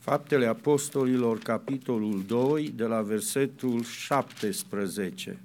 Faptele Apostolilor, capitolul 2, de la versetul 17.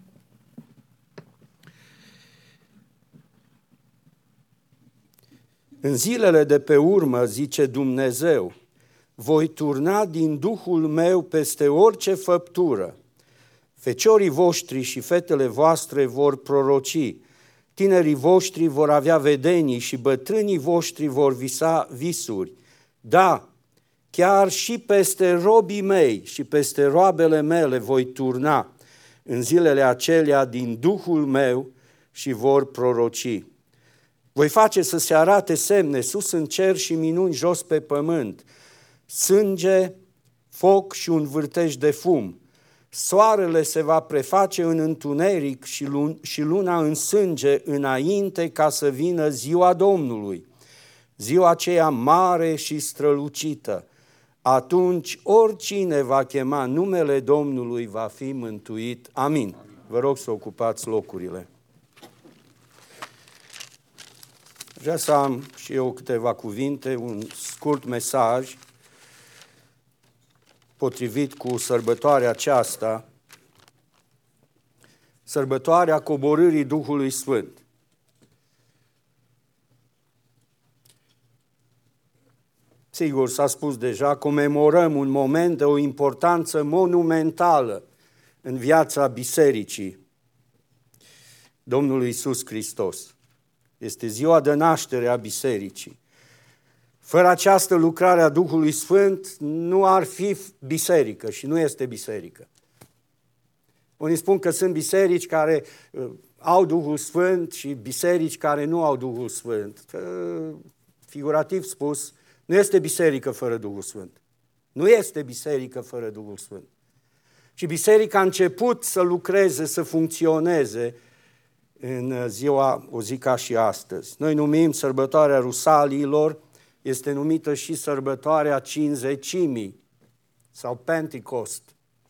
În zilele de pe urmă, zice Dumnezeu, voi turna din Duhul meu peste orice făptură. Feciorii voștri și fetele voastre vor proroci, tinerii voștri vor avea vedenii și bătrânii voștri vor visa visuri. Da, chiar și peste robii mei și peste roabele mele voi turna în zilele acelea din Duhul meu și vor proroci. Voi face să se arate semne sus în cer și minuni jos pe pământ, sânge, foc și un vârtej de fum. Soarele se va preface în întuneric și luna în sânge înainte ca să vină ziua Domnului, ziua aceea mare și strălucită. Atunci oricine va chema numele Domnului va fi mântuit. Amin. Vă rog să ocupați locurile. Vreau să am și eu câteva cuvinte, un scurt mesaj potrivit cu sărbătoarea aceasta, sărbătoarea coborârii Duhului Sfânt. Sigur, s-a spus deja, comemorăm un moment de o importanță monumentală în viața bisericii Domnului Iisus Hristos. Este ziua de naștere a bisericii. Fără această lucrare a Duhului Sfânt nu ar fi biserică și nu este biserică. Unii spun că sunt biserici care au Duhul Sfânt și biserici care nu au Duhul Sfânt. Figurativ spus, nu este biserică fără Duhul Sfânt. Nu este biserică fără Duhul Sfânt. Și biserica a început să lucreze, să funcționeze în o zi ca și astăzi. Noi numim sărbătoarea Rusaliilor, este numită și sărbătoarea Cincizecimii sau Pentecost.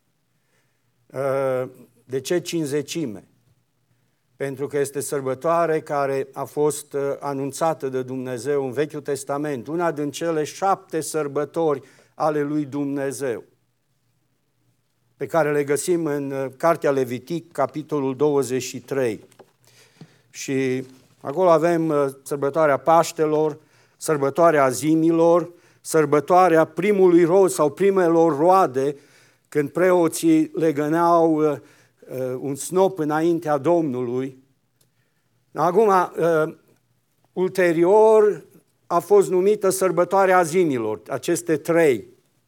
De ce Cincizecime? Pentru că este sărbătoare care a fost anunțată de Dumnezeu în Vechiul Testament, una din cele 7 sărbători ale lui Dumnezeu, pe care le găsim în Cartea Levitic, capitolul 23. Și acolo avem sărbătoarea Paștelor, sărbătoarea Azimilor, sărbătoarea primului roz sau primelor roade, când preoții legăneau un snop înaintea Domnului. Acum, ulterior, a fost numită sărbătoarea Azimilor, aceste 3,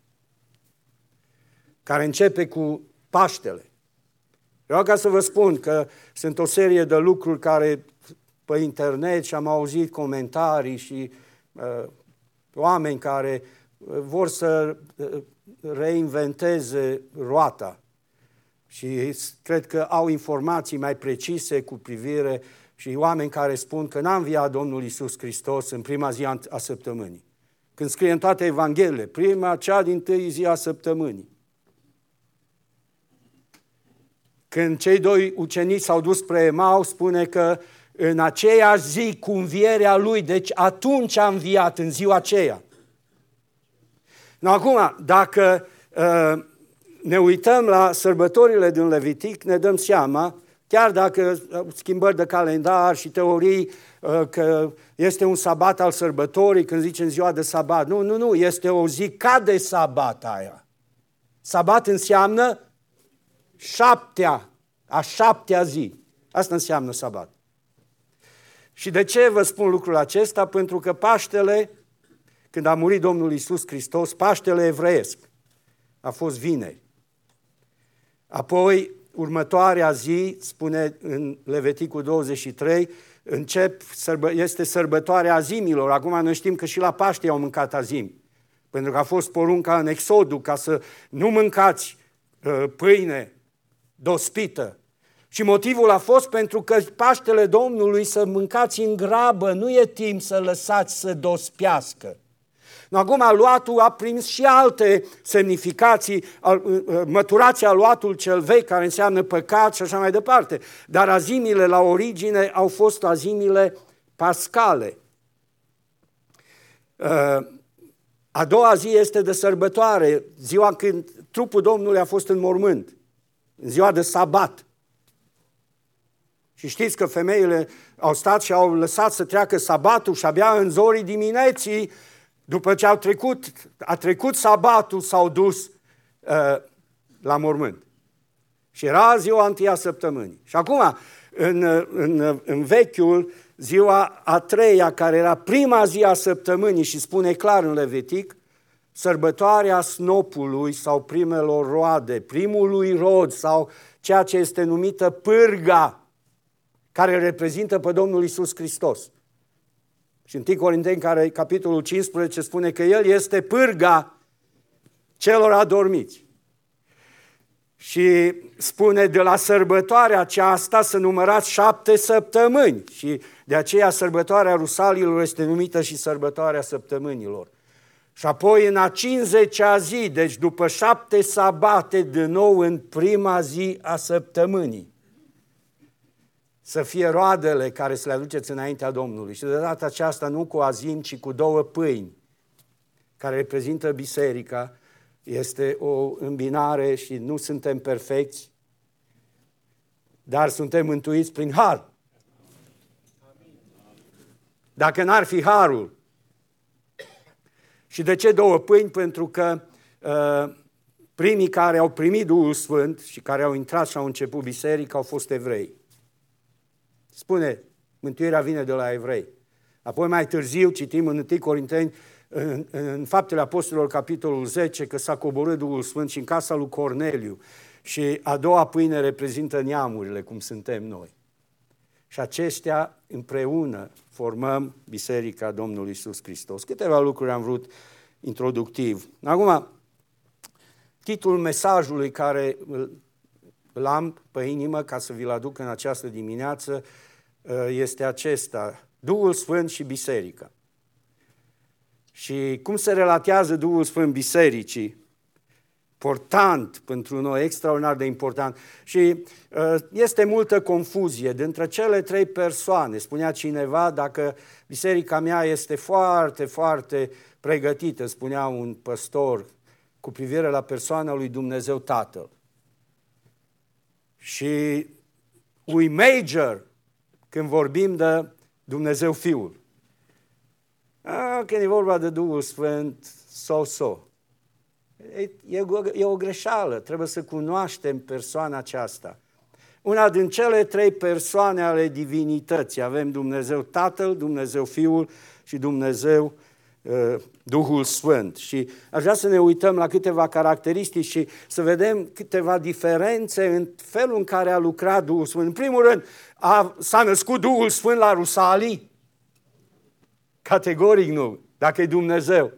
care începe cu Paștele. Vreau ca să vă spun că sunt o serie de lucruri care pe internet și am auzit comentarii și oameni care vor să reinventeze roata și cred că au informații mai precise cu privire și oameni care spun că n-a înviat Domnul Iisus Hristos în prima zi a săptămânii. Când scrie în toate Evangheliile, cea dintâi zi a săptămânii. Când cei 2 ucenici s-au dus spre Emau, spune că în aceeași zi cu învierea lui, deci atunci a înviat, în ziua aceea. Acum, dacă ne uităm la sărbătorile din Levitic, ne dăm seama, chiar dacă schimbări de calendar și teorii că este un sabat al sărbătorii, când zicem ziua de sabat, nu, este o zi ca de sabat aia. Sabat înseamnă a 7-a zi. Asta înseamnă sabat. Și de ce vă spun lucrul acesta? Pentru că Paștele, când a murit Domnul Iisus Hristos, Paștele evreiesc, a fost vineri. Apoi, următoarea zi, spune în Leviticul 23, este sărbătoarea Azimilor. Acum noi știm că și la Paște au mâncat azimi, pentru că a fost porunca în Exodul ca să nu mâncați pâine dospită. Și motivul a fost pentru că Paștele Domnului să mâncați în grabă, nu e timp să lăsați să dospească. Acum aluatul a prins și alte semnificații, măturați aluatul cel vechi, care înseamnă păcat și așa mai departe. Dar azimile la origine au fost azimile pascale. A doua zi este de sărbătoare, ziua când trupul Domnului a fost în mormânt, în ziua de sabat. Și știți că femeile au stat și au lăsat să treacă sabatul și abia în zorii dimineții, după ce a trecut sabatul, s-au dus la mormânt. Și era ziua întâia săptămânii. Și acum, în vechiul, ziua a treia, care era prima zi a săptămânii, și spune clar în Levitic, sărbătoarea snopului sau primelor roade, primului rod sau ceea ce este numită pârga, care reprezintă pe Domnul Iisus Hristos. Și în 1 Corinteni, capitolul 15, spune că El este pârga celor adormiți. Și spune de la sărbătoarea aceasta să numărați 7 săptămâni. Și de aceea sărbătoarea rusalilor este numită și sărbătoarea săptămânilor. Și apoi în a 50-a zi, deci după 7 sabate, din nou în prima zi a săptămânii, să fie roadele care să le aduceți înaintea Domnului. Și de data aceasta nu cu azim, ci cu 2 pâini, care reprezintă biserica. Este o îmbinare și nu suntem perfecți, dar suntem mântuiți prin har. Dacă n-ar fi harul. Și de ce 2 pâini? Pentru că primii care au primit Duhul Sfânt și care au intrat și au început biserica au fost evrei. Spune, mântuirea vine de la evrei. Apoi mai târziu citim în 1 Corinteni, în Faptele Apostolilor, capitolul 10, că s-a coborât Duhul Sfânt și în casa lui Corneliu. Și a doua pâine reprezintă neamurile, cum suntem noi. Și aceștia împreună formăm Biserica Domnului Iisus Hristos. Câteva lucruri am vrut introductiv. Acum, titlul mesajului care îl am pe inimă ca să vi-l aduc în această dimineață este acesta: Duhul Sfânt și Biserica. Și cum se relatează Duhul Sfânt bisericii? Important pentru noi, extraordinar de important. Și este multă confuzie dintre cele 3 persoane. Spunea cineva, dacă biserica mea este foarte, foarte pregătită, spunea un păstor, cu privire la persoana lui Dumnezeu Tatăl. Și we major când vorbim de Dumnezeu Fiul. Când e vorba de Duhul Sfânt, so. E o greșeală, trebuie să cunoaștem persoana aceasta. Una din cele 3 persoane ale divinității, avem Dumnezeu Tatăl, Dumnezeu Fiul și Dumnezeu Duhul Sfânt. Și aș vrea să ne uităm la câteva caracteristici și să vedem câteva diferențe în felul în care a lucrat Duhul Sfânt. În primul rând, s-a născut Duhul Sfânt la Rusalii? Categoric nu, dacă e Dumnezeu.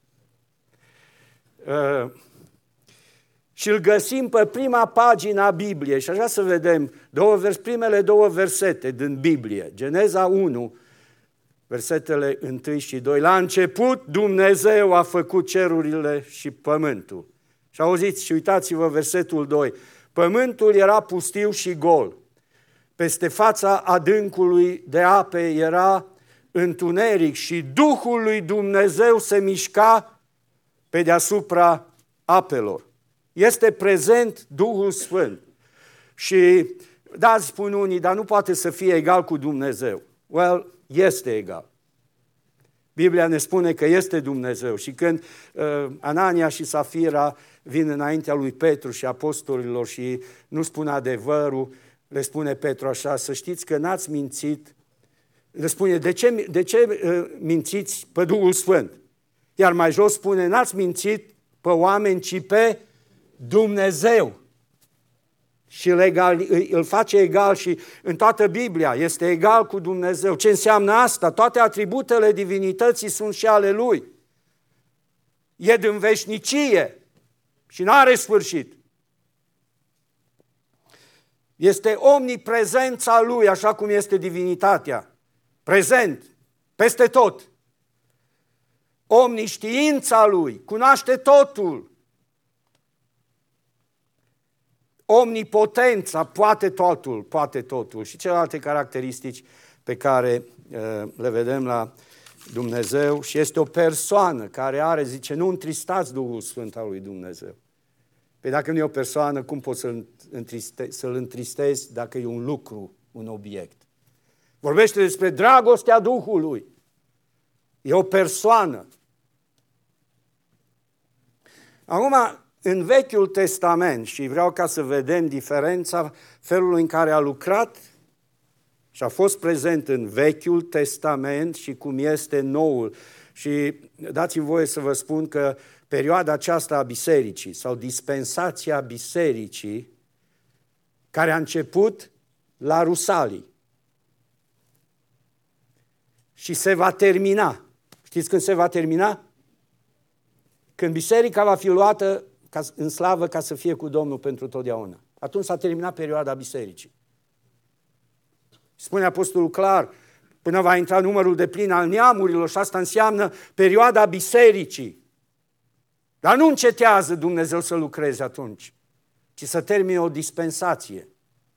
Și îl găsim pe prima pagină a Bibliei și aș vrea să vedem primele 2 versete din Biblie. Geneza 1, versetele 1 și 2. La început Dumnezeu a făcut cerurile și pământul. Și auziți și uitați-vă versetul 2. Pământul era pustiu și gol. Peste fața adâncului de ape era întuneric și Duhul lui Dumnezeu se mișca pe deasupra apelor. Este prezent Duhul Sfânt. Și da, spun unii, dar nu poate să fie egal cu Dumnezeu. Well, este egal. Biblia ne spune că este Dumnezeu și când Anania și Safira vin înaintea lui Petru și apostolilor și nu spun adevărul, le spune Petru așa, să știți că n-ați mințit. Le spune, de ce mințiți pe Duhul Sfânt? Iar mai jos spune, n-ați mințit pe oameni, ci pe Dumnezeu. Și îl face egal și în toată Biblia este egal cu Dumnezeu. Ce înseamnă asta? Toate atributele divinității sunt și ale Lui. E din veșnicie și nu are sfârșit. Este omniprezența Lui, așa cum este divinitatea. Prezent, peste tot. Omniștiința Lui, cunoaște totul. Omnipotența, poate totul. Și celelalte caracteristici pe care le vedem la Dumnezeu și este o persoană care are, zice, nu întristați Duhul Sfânt al lui Dumnezeu. Păi dacă nu e o persoană, cum poți să-l întristezi dacă e un lucru, un obiect? Vorbește despre dragostea Duhului. E o persoană. Acum, în Vechiul Testament, și vreau ca să vedem diferența felului în care a lucrat și a fost prezent în Vechiul Testament și cum este Noul. Și dați-mi voie să vă spun că perioada aceasta a bisericii sau dispensația bisericii, care a început la Rusalii și se va termina. Știți când se va termina? Când biserica va fi luată în slavă ca să fie cu Domnul pentru totdeauna. Atunci s-a terminat perioada bisericii. Spune apostolul clar, până va intra numărul de plin al neamurilor și asta înseamnă perioada bisericii. Dar nu încetează Dumnezeu să lucreze atunci, ci să termine o dispensație.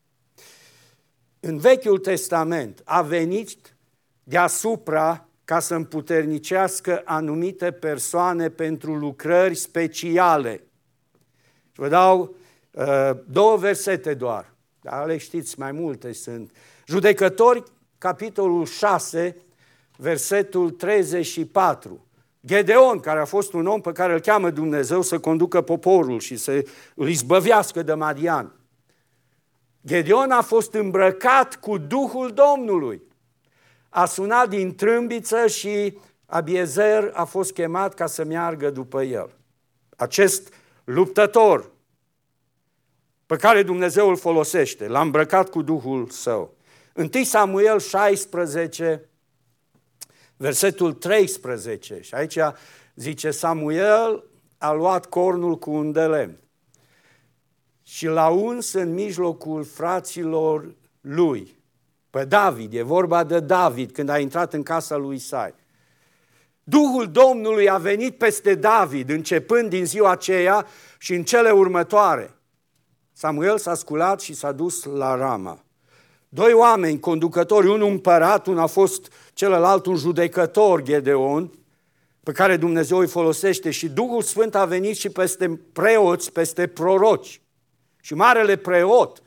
În Vechiul Testament a venit deasupra ca să împuternicească anumite persoane pentru lucrări speciale. Și vă dau 2 versete doar, dar le știți, mai multe sunt. Judecători, capitolul 6, versetul 34. Gedeon, care a fost un om pe care îl cheamă Dumnezeu să conducă poporul și să îl izbăvească de Madian. Gedeon a fost îmbrăcat cu Duhul Domnului. A sunat din trâmbiță și Abiezer a fost chemat ca să meargă după el. Acest luptător pe care Dumnezeu îl folosește, l-a îmbrăcat cu Duhul Său. 1 Samuel 16, versetul 13. Și aici zice, Samuel a luat cornul cu un de lemn și l-a uns în mijlocul fraților lui. Pe David, e vorba de David când a intrat în casa lui Isai. Duhul Domnului a venit peste David, începând din ziua aceea și în cele următoare. Samuel s-a sculat și s-a dus la Rama. 2 oameni conducători, unul împărat, unul a fost celălalt un judecător, Gedeon, pe care Dumnezeu îi folosește și Duhul Sfânt a venit și peste preoți, peste proroci. Și marele preot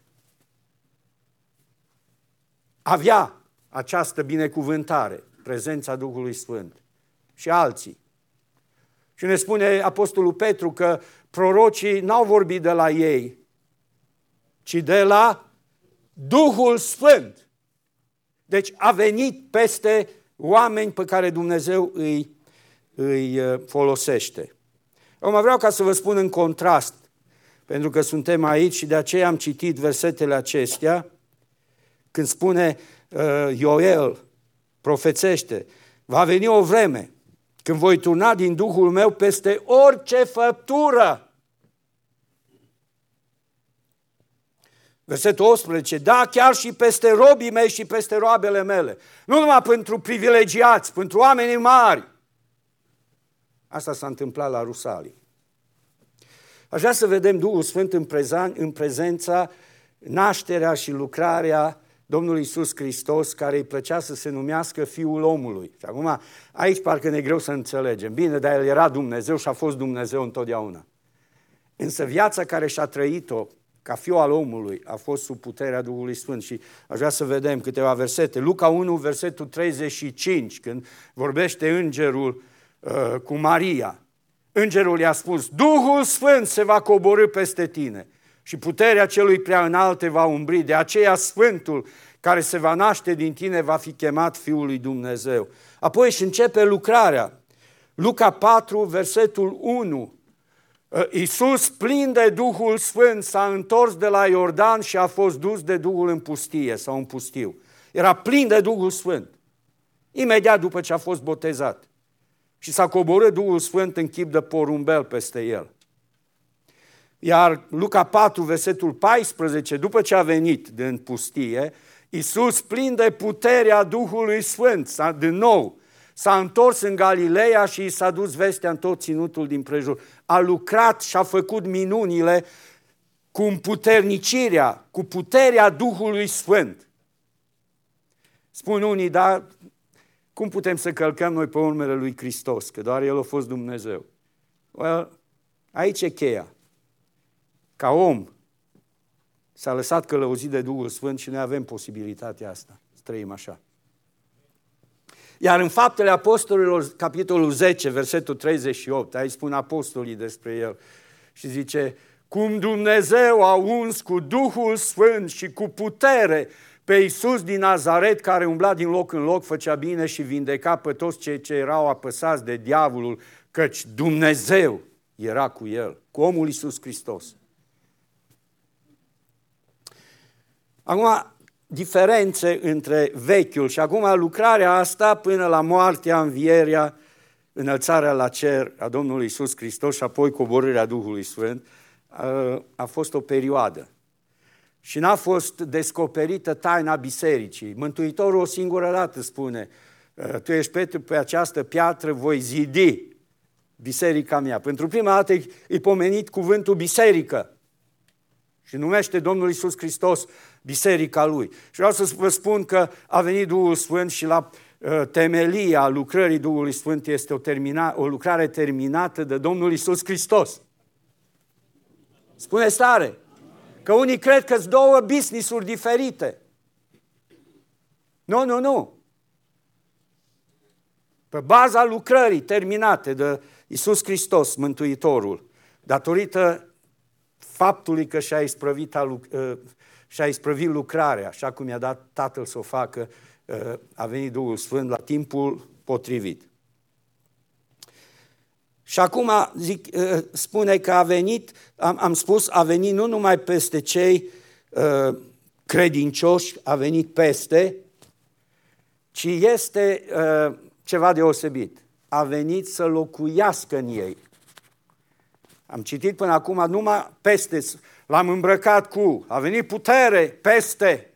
avea această binecuvântare, prezența Duhului Sfânt și alții. Și ne spune Apostolul Petru că prorocii n-au vorbit de la ei, ci de la Duhul Sfânt. Deci a venit peste oameni pe care Dumnezeu îi folosește. Acum vreau ca să vă spun în contrast, pentru că suntem aici și de aceea am citit versetele acestea, când spune Ioel, profețește, va veni o vreme când voi turna din Duhul meu peste orice făptură. Versetul 18, da, chiar și peste robii mei și peste roabele mele. Nu numai pentru privilegiați, pentru oamenii mari. Asta s-a întâmplat la Rusalii. Aș vrea să vedem Duhul Sfânt în prezența, nașterea și lucrarea Domnului Iisus Hristos, care îi plăcea să se numească Fiul omului. Și acum, aici parcă ne e greu să înțelegem. Bine, dar El era Dumnezeu și a fost Dumnezeu întotdeauna. Însă viața care și-a trăit-o ca Fiul al omului a fost sub puterea Duhului Sfânt. Și aș vrea să vedem câteva versete. Luca 1, versetul 35, când vorbește îngerul cu Maria. Îngerul i-a spus, Duhul Sfânt se va coborî peste tine și puterea celui prea înalt te va umbri. De aceea Sfântul care se va naște din tine va fi chemat Fiul lui Dumnezeu. Apoi își începe lucrarea. Luca 4, versetul 1. Iisus, plin de Duhul Sfânt, s-a întors de la Iordan și a fost dus de Duhul în pustie sau în pustiu. Era plin de Duhul Sfânt. Imediat după ce a fost botezat. Și s-a coborât Duhul Sfânt în chip de porumbel peste el. Iar Luca 4, versetul 14, după ce a venit din pustie, Iisus, plin de puterea Duhului Sfânt, din nou, s-a întors în Galileea și i s-a dus vestea în tot ținutul din prejur. A lucrat și a făcut minunile cu împuternicirea, cu puterea Duhului Sfânt. Spun unii, dar Cum putem să călcăm noi pe urmele lui Hristos? Că doar El a fost Dumnezeu. Well, aici e cheia. Ca om s-a lăsat călăuzit de Duhul Sfânt și noi avem posibilitatea asta. Să trăim așa. Iar în Faptele Apostolilor, capitolul 10, versetul 38, aici spun apostolii despre El și zice: cum Dumnezeu a uns cu Duhul Sfânt și cu putere pe Iisus din Nazaret, care umbla din loc în loc, făcea bine și vindeca pe toți cei ce erau apăsați de diavolul, căci Dumnezeu era cu El, cu omul Iisus Hristos. Acum, diferențe între vechiul și acum lucrarea asta până la moartea, învierea, înălțarea la cer a Domnului Iisus Hristos și apoi coborârea Duhului Sfânt, a fost o perioadă. Și n-a fost descoperită taina bisericii. Mântuitorul o singură dată spune: tu ești Petru, pe această piatră voi zidi biserica mea. Pentru prima dată e pomenit cuvântul biserică. Și numește Domnul Iisus Hristos biserica Lui. Și vreau să vă spun că a venit Duhul Sfânt și la temelia lucrării Duhului Sfânt este o lucrare terminată de Domnul Iisus Hristos. Spune tare! Că unii cred că sunt două business-uri diferite. Nu. Pe baza lucrării terminate de Iisus Hristos, Mântuitorul, datorită faptului că și-a isprăvit lucrarea, așa cum i-a dat Tatăl să o facă, a venit Duhul Sfânt la timpul potrivit. Și acum spune că a venit, am spus, a venit nu numai peste cei credincioși, a venit peste, ci este ceva deosebit. A venit să locuiască în ei. Am citit până acum numai peste, l-am îmbrăcat cu, a venit putere peste.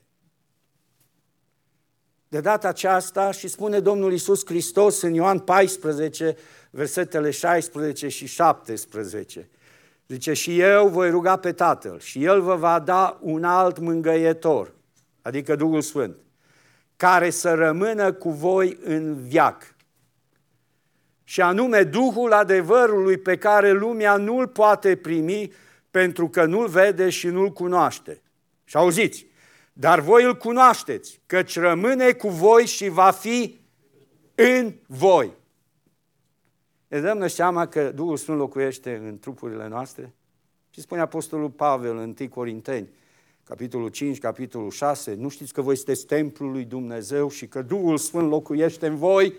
De data aceasta, și spune Domnul Iisus Hristos în Ioan 14, versetele 16 și 17. Zice: și eu voi ruga pe Tatăl și El vă va da un alt mângâietor, adică Duhul Sfânt, care să rămână cu voi în veac. Și anume Duhul adevărului, pe care lumea nu-l poate primi pentru că nu-l vede și nu-l cunoaște. Și auziți, dar voi îl cunoașteți, căci rămâne cu voi și va fi în voi. Ne dăm seama că Duhul Sfânt locuiește în trupurile noastre? Și spune Apostolul Pavel în 1 Corinteni, capitolul 5, capitolul 6, nu știți că voi sunteți templul lui Dumnezeu și că Duhul Sfânt locuiește în voi?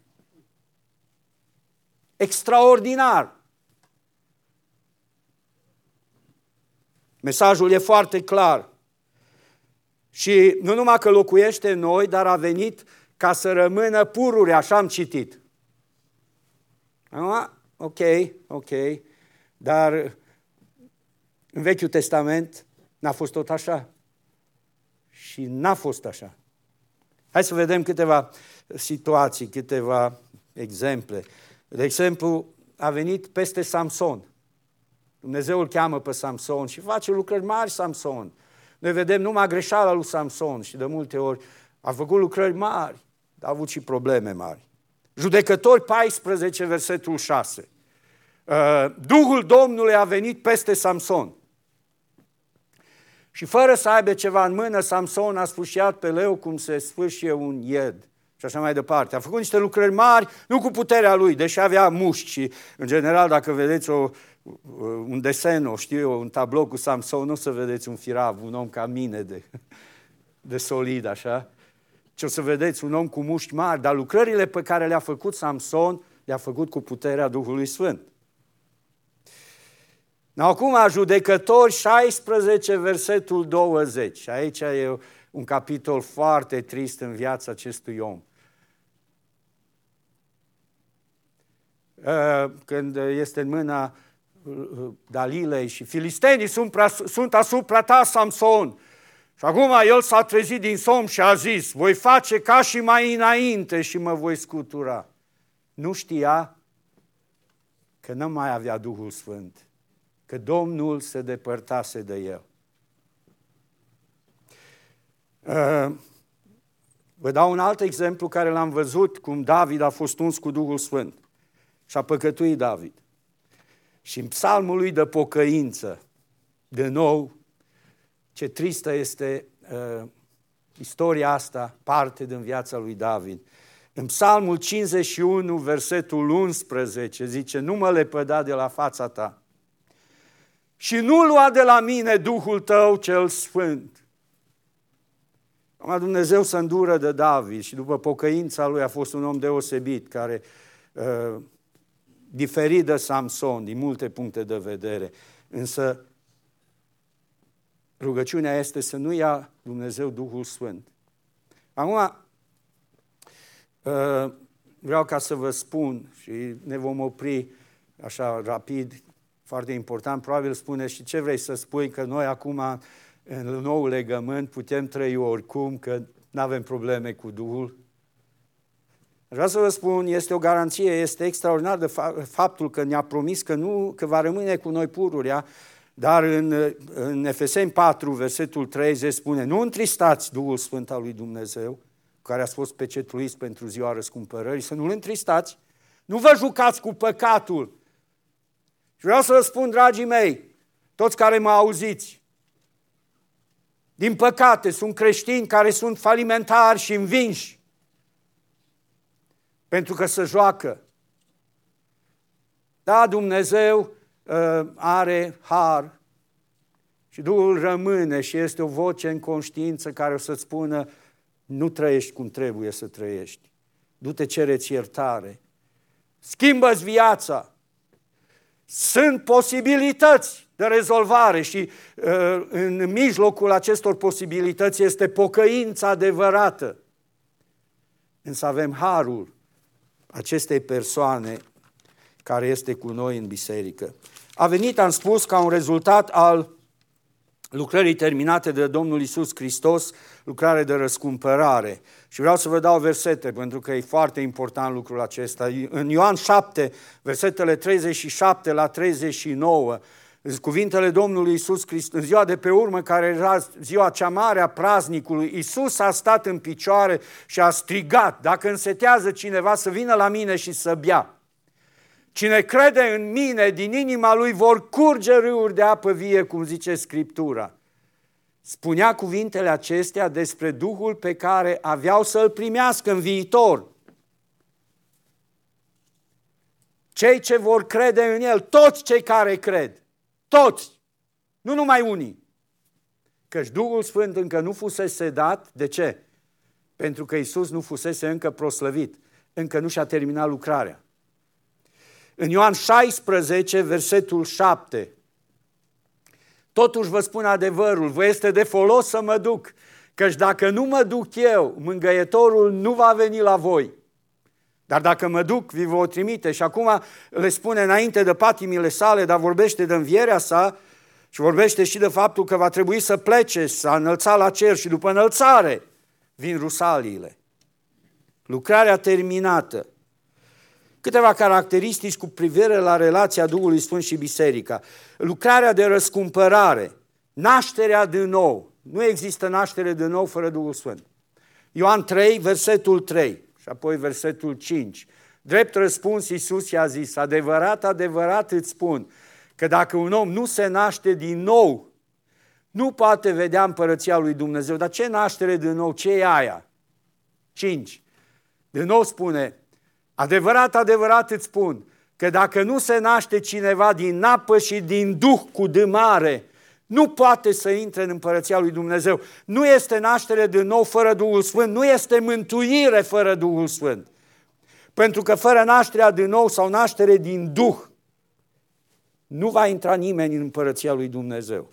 Extraordinar! Mesajul e foarte clar. Și nu numai că locuiește în noi, dar a venit ca să rămână pururi, așa am citit. Ok, dar în Vechiul Testament n-a fost tot așa. Și n-a fost așa. Hai să vedem câteva situații, câteva exemple. De exemplu, a venit peste Samson. Dumnezeu îl cheamă pe Samson și face lucrări mari Samson. Noi vedem numai greșeala lui Samson și de multe ori a făcut lucrări mari, dar a avut și probleme mari. Judecători 14, versetul 6. Duhul Domnului a venit peste Samson. Și fără să aibă ceva în mână, Samson a sfâșiat pe leu cum se sfâșie un ied. Și așa mai departe. A făcut niște lucrări mari, nu cu puterea lui, deși avea mușchi. Și, în general, dacă vedeți un desen, un tablou cu Samson, nu o să vedeți un firav, un om ca mine de solid, așa. Ci o să vedeți un om cu mușchi mari, dar lucrările pe care le-a făcut Samson, le-a făcut cu puterea Duhului Sfânt. Acum, Judecători 16, versetul 20. Și aici e un capitol foarte trist în viața acestui om. Când este în mâna Dalilei și filistenii sunt asupra ta, Samson. Și acum el s-a trezit din somn și a zis: voi face ca și mai înainte și mă voi scutura. Nu știa că nu mai avea Duhul Sfânt, că Domnul se depărtase de el. Vă dau un alt exemplu care l-am văzut, cum David a fost uns cu Duhul Sfânt și a păcătuit David. Și în psalmul lui de pocăință, de nou, ce tristă este istoria asta, parte din viața lui David. În psalmul 51, versetul 11, zice: nu mă lepăda de la fața ta și nu lua de la mine Duhul tău cel sfânt. Dumnezeu se îndură de David și după pocăința lui a fost un om deosebit, care diferit de Samson din multe puncte de vedere. Însă rugăciunea este să nu ia Dumnezeu Duhul Sfânt. Acum vreau ca să vă spun și ne vom opri așa rapid, foarte important, probabil spune: și ce vrei să spui, că noi acum în noul legământ putem trăi oricum, că nu avem probleme cu Duhul? Vreau să vă spun, este o garanție, este extraordinar de faptul că ne-a promis că va rămâne cu noi pururea, dar în Efeseni 4, versetul 30 spune: nu întristați Duhul Sfânt al lui Dumnezeu, care a fost pecetuit pentru ziua răscumpărării, să nu-L întristați, nu vă jucați cu păcatul. Și vreau să vă spun, dragii mei, toți care mă auziți, din păcate sunt creștini care sunt falimentari și învinși, pentru că se joacă. Da, Dumnezeu are har și Duhul rămâne și este o voce în conștiință care o să-ți spună: nu trăiești cum trebuie să trăiești. Du-te, cereți iertare. Schimbă-ți viața. Sunt posibilități de rezolvare și în mijlocul acestor posibilități este pocăința adevărată. Însă avem harul acestei persoane care este cu noi în biserică. A venit, am spus, ca un rezultat al lucrării terminate de Domnul Iisus Hristos, lucrare de răscumpărare. Și vreau să vă dau versete, pentru că e foarte important lucrul acesta. În Ioan 7, versetele 37 la 39, cuvintele Domnului Iisus Hristos, în ziua de pe urmă, care era ziua cea mare a praznicului, Iisus a stat în picioare și a strigat: dacă însetează cineva, să vină la mine și să bea. Cine crede în mine, din inima lui vor curge râuri de apă vie, cum zice Scriptura. Spunea cuvintele acestea despre Duhul pe care aveau să-l primească în viitor. Cei ce vor crede în el, toți cei care cred, toți, nu numai unii. Căci Duhul Sfânt încă nu fusese dat. De ce? Pentru că Iisus nu fusese încă proslăvit, încă nu și-a terminat lucrarea. În Ioan 16, versetul 7, totuși vă spun adevărul, vă este de folos să mă duc, căci dacă nu mă duc eu, mângâietorul nu va veni la voi. Dar dacă mă duc, vi vă trimite. Și acum le spune înainte de patimile sale, dar vorbește de învierea sa și vorbește și de faptul că va trebui să plece, să înălța la cer și după înălțare vin rusaliile. Lucrarea terminată. Câteva caracteristici cu privire la relația Duhului Sfânt și Biserica. Lucrarea de răscumpărare, nașterea din nou. Nu există naștere din nou fără Duhul Sfânt. Ioan 3, versetul 3 și apoi versetul 5. Drept răspuns, Iisus i-a zis: adevărat, adevărat îți spun că dacă un om nu se naște din nou, nu poate vedea împărăția lui Dumnezeu. Dar ce naștere din nou? Ce e aia? 5. Din nou spune: adevărat, adevărat îți spun că dacă nu se naște cineva din apă și din Duh cu D mare, nu poate să intre în împărăția lui Dumnezeu. Nu este naștere din nou fără Duhul Sfânt, nu este mântuire fără Duhul Sfânt. Pentru că fără nașterea din nou sau naștere din Duh, nu va intra nimeni în împărăția lui Dumnezeu.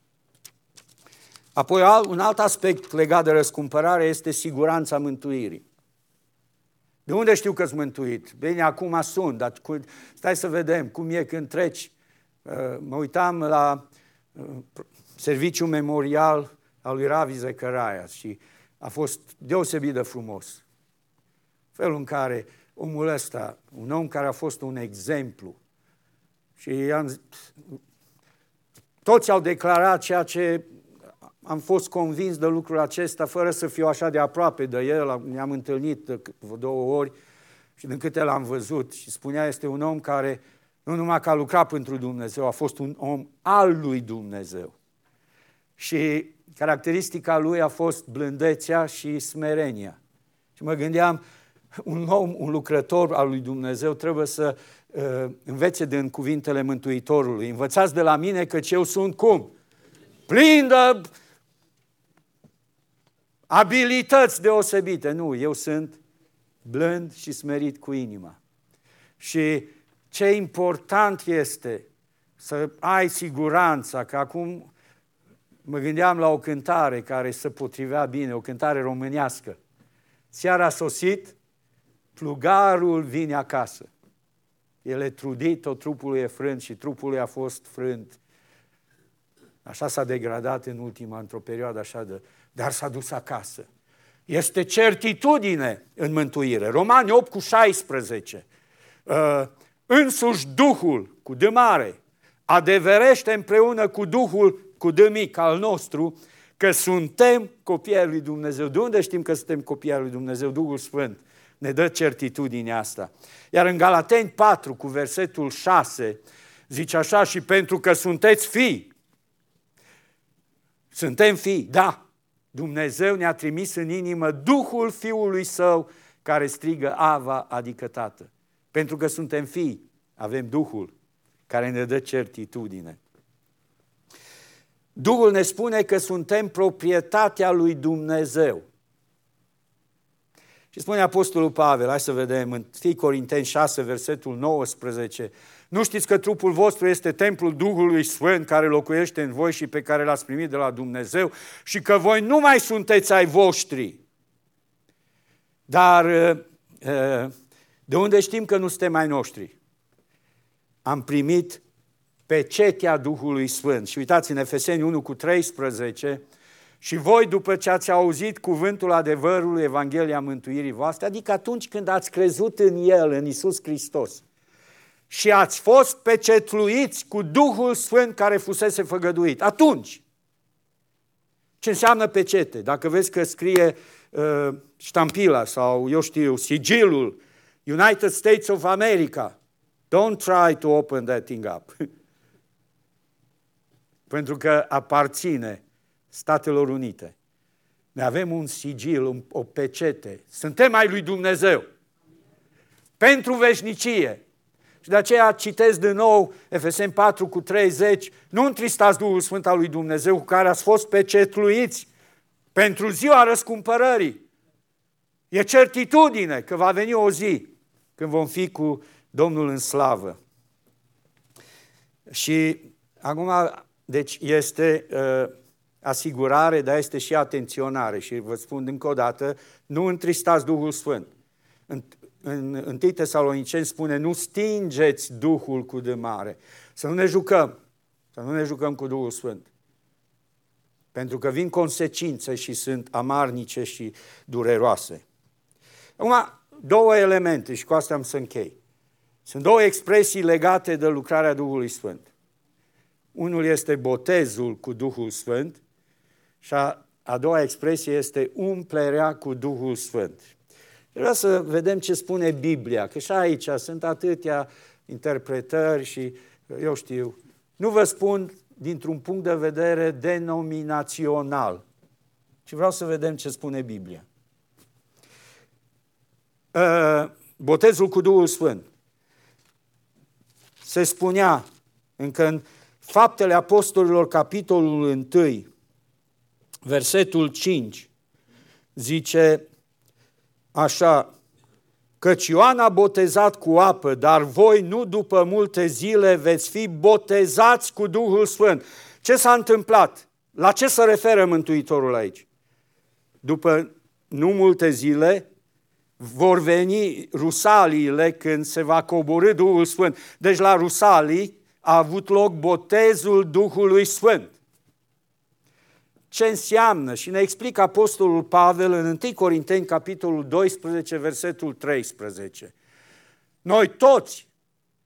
Apoi un alt aspect legat de răscumpărare este siguranța mântuirii. De unde știu că-s mântuit? Bine, acum sunt, dar stai să vedem cum e când treci. Mă uitam la serviciul memorial al lui Ravi Zechariah și a fost deosebit de frumos. Felul în care omul ăsta, un om care a fost un exemplu, și toți au declarat ceea ce am fost convins de lucrul acesta fără să fiu așa de aproape de el. Ne-am întâlnit de 2 ori și din câte l-am văzut. Și spunea, este un om care nu numai că a lucrat pentru Dumnezeu, a fost un om al lui Dumnezeu. Și caracteristica lui a fost blândețea și smerenia. Și mă gândeam, un lucrător al lui Dumnezeu trebuie să învețe din cuvintele Mântuitorului. Învățați de la mine căci eu sunt cum? Plin de abilități deosebite. Nu, eu sunt blând și smerit cu inima. Și ce important este să ai siguranța, că acum mă gândeam la o cântare care se potrivea bine, o cântare românească. Seara a sosit, plugarul vine acasă. El e trudit, tot trupul e frânt și trupul lui a fost frânt. Așa s-a degradat într-o perioadă așa dar s-a dus acasă. Este certitudine în mântuire. Romani 8:16. Însuși Duhul, cu D mare, adeverește împreună cu Duhul, cu D mic al nostru, că suntem copii ai lui Dumnezeu. De unde știm că suntem copii ai lui Dumnezeu? Duhul Sfânt ne dă certitudinea asta. Iar în Galateni 4, cu versetul 6, zice așa, și pentru că sunteți fii, suntem fii, da, Dumnezeu ne-a trimis în inimă Duhul Fiului Său, care strigă Ava, adică Tată. Pentru că suntem fii, avem Duhul care ne dă certitudine. Duhul ne spune că suntem proprietatea lui Dumnezeu. Și spune Apostolul Pavel, hai să vedem, în 1 Corinteni 6, versetul 19, nu știți că trupul vostru este templul Duhului Sfânt care locuiește în voi și pe care l-ați primit de la Dumnezeu și că voi nu mai sunteți ai voștri. Dar de unde știm că nu suntem ai noștri? Am primit pecetea Duhului Sfânt. Și uitați în Efeseni 1:13, și voi după ce ați auzit cuvântul adevărului, Evanghelia mântuirii voastre, adică atunci când ați crezut în El, în Iisus Hristos, și ați fost pecetluiți cu Duhul Sfânt care fusese făgăduit. Atunci, ce înseamnă pecete? Dacă vezi că scrie ștampila sau, eu știu, sigilul United States of America, don't try to open that thing up. Pentru că aparține Statelor Unite. Noi avem un sigil, o pecete. Suntem ai lui Dumnezeu. Pentru veșnicie. Și de aceea citesc din nou Efeseni 4:30, nu întristați Duhul Sfânt al lui Dumnezeu cu care ați fost pecetluiți pentru ziua răscumpărării. E certitudine că va veni o zi când vom fi cu Domnul în slavă. Și acum, deci este asigurare, dar este și atenționare. Și vă spun încă o dată, nu întristați Duhul Sfânt. În 1 Tesaloniceni spune, nu stingeți Duhul cu D mare. Să nu ne jucăm cu Duhul Sfânt. Pentru că vin consecințe și sunt amarnice și dureroase. Acum, 2 elemente și cu asta am să închei. Sunt 2 expresii legate de lucrarea Duhului Sfânt. Unul este botezul cu Duhul Sfânt și a doua expresie este umplerea cu Duhul Sfânt. Vreau să vedem ce spune Biblia, că și aici sunt atâtea interpretări și, eu știu, nu vă spun dintr-un punct de vedere denominațional, ci vreau să vedem ce spune Biblia. Botezul cu Duhul Sfânt. Se spunea încă în Faptele Apostolilor, capitolul 1, versetul 5, zice așa, căci Ioan a botezat cu apă, dar voi nu după multe zile veți fi botezați cu Duhul Sfânt. Ce s-a întâmplat? La ce se referă Mântuitorul aici? După nu multe zile vor veni rusaliile când se va coborî Duhul Sfânt. Deci la rusalii a avut loc botezul Duhului Sfânt. Ce înseamnă? Și ne explică Apostolul Pavel în 1 Corinteni, capitolul 12, versetul 13. Noi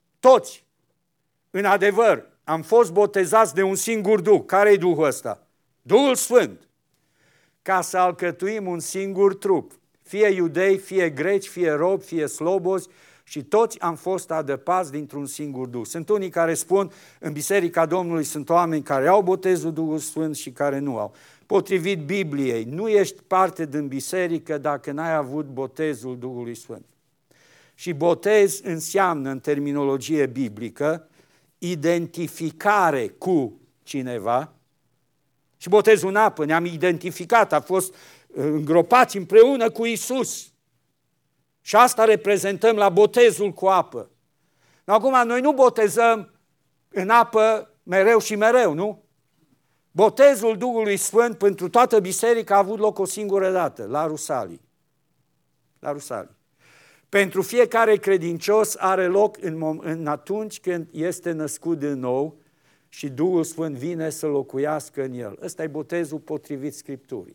toți, în adevăr, am fost botezați de un singur Duh. Care e Duhul ăsta? Duhul Sfânt, ca să alcătuim un singur trup, fie iudei, fie greci, fie robi, fie slobozi, și toți am fost adăpați dintr-un singur Duh. Sunt unii care spun, în Biserica Domnului sunt oameni care au botezul Duhul Sfânt și care nu au. Potrivit Bibliei, nu ești parte din biserică dacă n-ai avut botezul Duhului Sfânt. Și botez înseamnă, în terminologie biblică, identificare cu cineva. Și botezul în apă, ne-am identificat, a fost îngropați împreună cu Iisus. Și asta reprezentăm la botezul cu apă. Acum, noi nu botezăm în apă mereu și mereu, nu? Botezul Duhului Sfânt pentru toată biserica a avut loc o singură dată, la Rusalii. La Rusalii. Pentru fiecare credincios are loc în atunci când este născut din nou și Duhul Sfânt vine să locuiască în el. Ăsta e botezul potrivit Scripturii.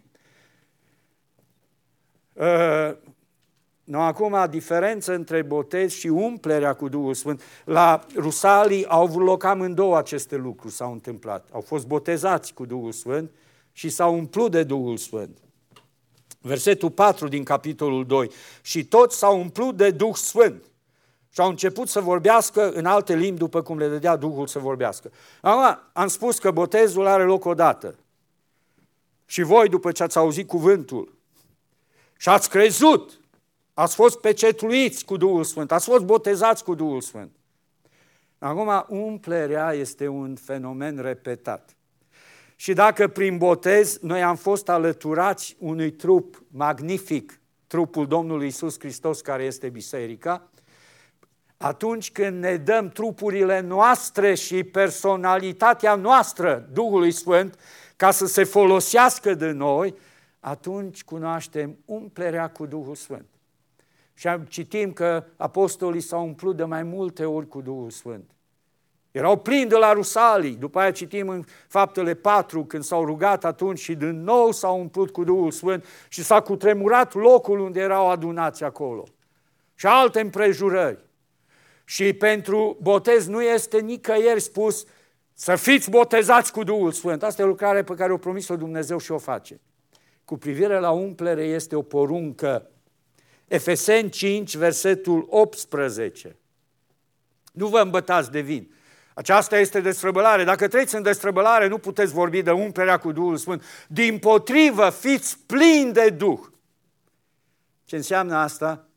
Acum, diferență între botez și umplerea cu Duhul Sfânt. La Rusalii au avut loc amândouă aceste lucruri, s-au întâmplat. Au fost botezați cu Duhul Sfânt și s-au umplut de Duhul Sfânt. Versetul 4 din capitolul 2. Și toți s-au umplut de Duh Sfânt și au început să vorbească în alte limbi după cum le dădea Duhul să vorbească. Acum, am spus că botezul are loc odată. Și voi, după ce ați auzit cuvântul și ați crezut, ați fost pecetluiți cu Duhul Sfânt, ați fost botezați cu Duhul Sfânt. Acum, umplerea este un fenomen repetat. Și dacă prin botez noi am fost alăturați unui trup magnific, trupul Domnului Iisus Hristos care este biserica, atunci când ne dăm trupurile noastre și personalitatea noastră Duhului Sfânt ca să se folosească de noi, atunci cunoaștem umplerea cu Duhul Sfânt. Și citim că apostolii s-au umplut de mai multe ori cu Duhul Sfânt. Erau plini de la Rusalii, după aia citim în Faptele 4, când s-au rugat atunci și din nou s-au umplut cu Duhul Sfânt și s-a cutremurat locul unde erau adunați acolo. Și alte împrejurări. Și pentru botez nu este nicăieri spus să fiți botezați cu Duhul Sfânt. Asta e o lucrare pe care o promis-o Dumnezeu și o face. Cu privire la umplere este o poruncă. Efeseni 5, versetul 18. Nu vă îmbătați de vin. Aceasta este destrăbălare. Dacă treceți în destrăbălare, nu puteți vorbi de umplerea cu Duhul Sfânt. Dimpotrivă, fiți plini de Duh. Ce înseamnă asta?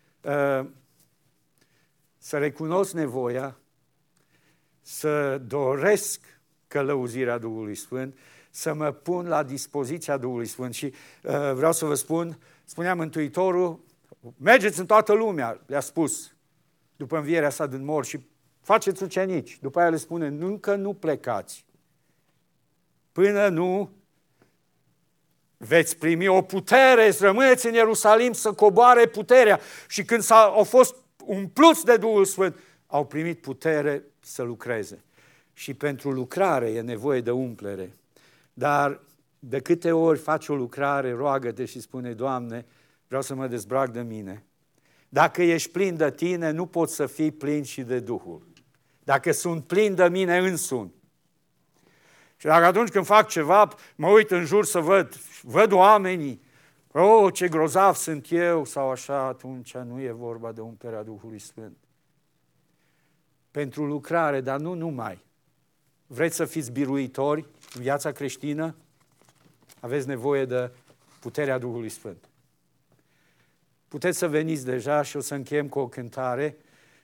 Să recunosc nevoia, să doresc călăuzirea Duhului Sfânt, să mă pun la dispoziția Duhului Sfânt. Și vreau să vă spun, spunea Mântuitorul, mergeți în toată lumea, le-a spus, după învierea sa din morți, și faceți ucenici. După aia le spune, încă nu plecați, până nu veți primi o putere, să rămâneți în Ierusalim, să coboare puterea. Și când au fost umpluți de Duhul Sfânt, au primit putere să lucreze. Și pentru lucrare e nevoie de umplere. Dar de câte ori faci o lucrare, roagă-te și spune, Doamne, vreau să mă dezbrac de mine. Dacă ești plin de tine, nu poți să fii plin și de Duhul. Dacă sunt plin de mine însumi. Și dacă atunci când fac ceva, mă uit în jur să văd oamenii, ce grozav sunt eu, sau așa, atunci nu e vorba de umplerea Duhului Sfânt. Pentru lucrare, dar nu numai. Vreți să fiți biruitori în viața creștină? Aveți nevoie de puterea Duhului Sfânt. Puteți să veniți deja și o să încheiem cu o cântare.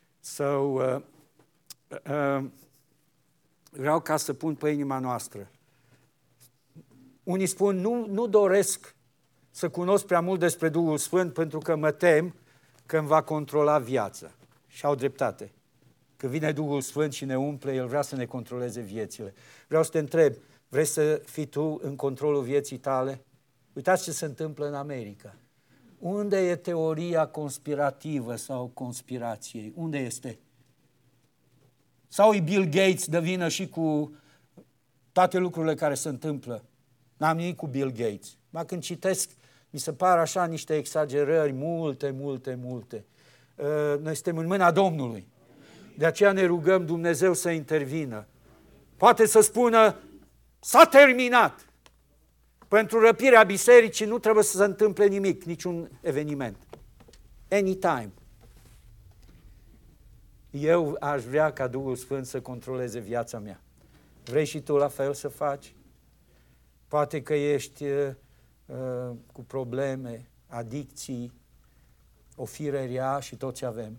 Vreau ca să pun pe inima noastră. Unii spun, nu doresc să cunosc prea mult despre Duhul Sfânt pentru că mă tem că îmi va controla viața. Și au dreptate. Când vine Duhul Sfânt și ne umple, El vrea să ne controleze viețile. Vreau să te întreb, vrei să fii tu în controlul vieții tale? Uitați ce se întâmplă în America. Unde e teoria conspirativă sau conspirației? Unde este? Sau e Bill Gates de vină și cu toate lucrurile care se întâmplă? N-am nimic cu Bill Gates. Dar când citesc, mi se par așa niște exagerări, multe. Noi suntem în mâna Domnului. De aceea ne rugăm Dumnezeu să intervină. Poate să spună, S-a terminat. Pentru răpirea bisericii nu trebuie să se întâmple nimic, niciun eveniment. Anytime. Eu aș vrea ca Duhul Sfânt să controleze viața mea. Vrei și tu la fel să faci? Poate că ești cu probleme, adicții, o fire rea și toți avem.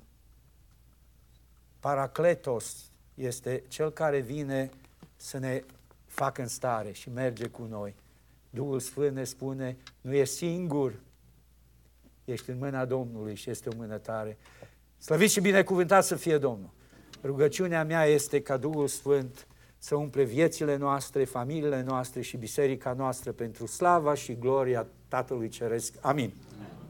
Paracletos este cel care vine să ne facă în stare și merge cu noi. Duhul Sfânt ne spune, nu ești singur, ești în mâna Domnului și este o mână tare. Slăvit și binecuvântat să fie Domnul. Rugăciunea mea este ca Duhul Sfânt să umple viețile noastre, familiile noastre și biserica noastră pentru slava și gloria Tatălui Ceresc. Amin.